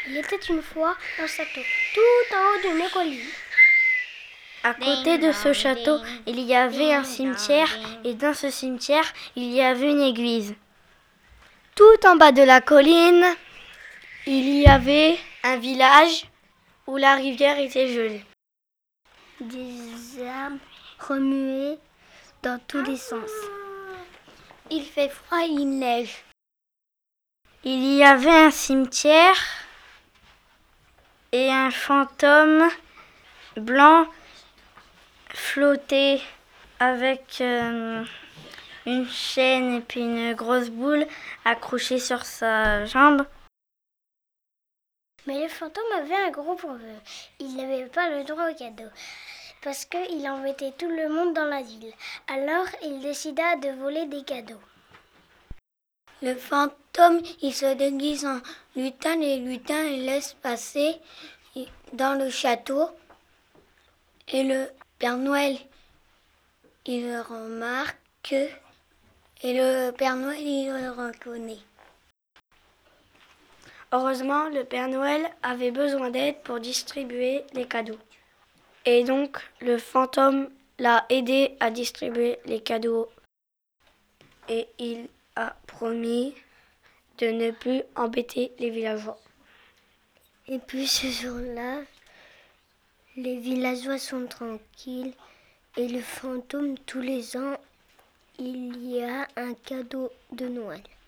Il était une fois un château, tout en haut d'une colline. À côté de ce château, il y avait un cimetière et dans ce cimetière, il y avait une église. Tout en bas de la colline, il y avait un village où la rivière était gelée. Des arbres remuaient dans tous les sens. Il fait froid et il neige. Il y avait un cimetière et un fantôme blanc flottait avec une chaîne et puis une grosse boule accrochée sur sa jambe. Mais le fantôme avait un gros problème. Il n'avait pas le droit au cadeau, parce qu'il embêtait tout le monde dans la ville. Alors il décida de voler des cadeaux. Le fantôme, il se déguise en lutin et lutin il laisse passer dans le château. Et le Père Noël, il le remarque et le Père Noël, il le reconnaît. Heureusement, le Père Noël avait besoin d'aide pour distribuer les cadeaux. Et donc, le fantôme l'a aidé à distribuer les cadeaux. Et il a promis de ne plus embêter les villageois. Et puis ce jour-là, les villageois sont tranquilles et le fantôme, tous les ans, il y a un cadeau de Noël.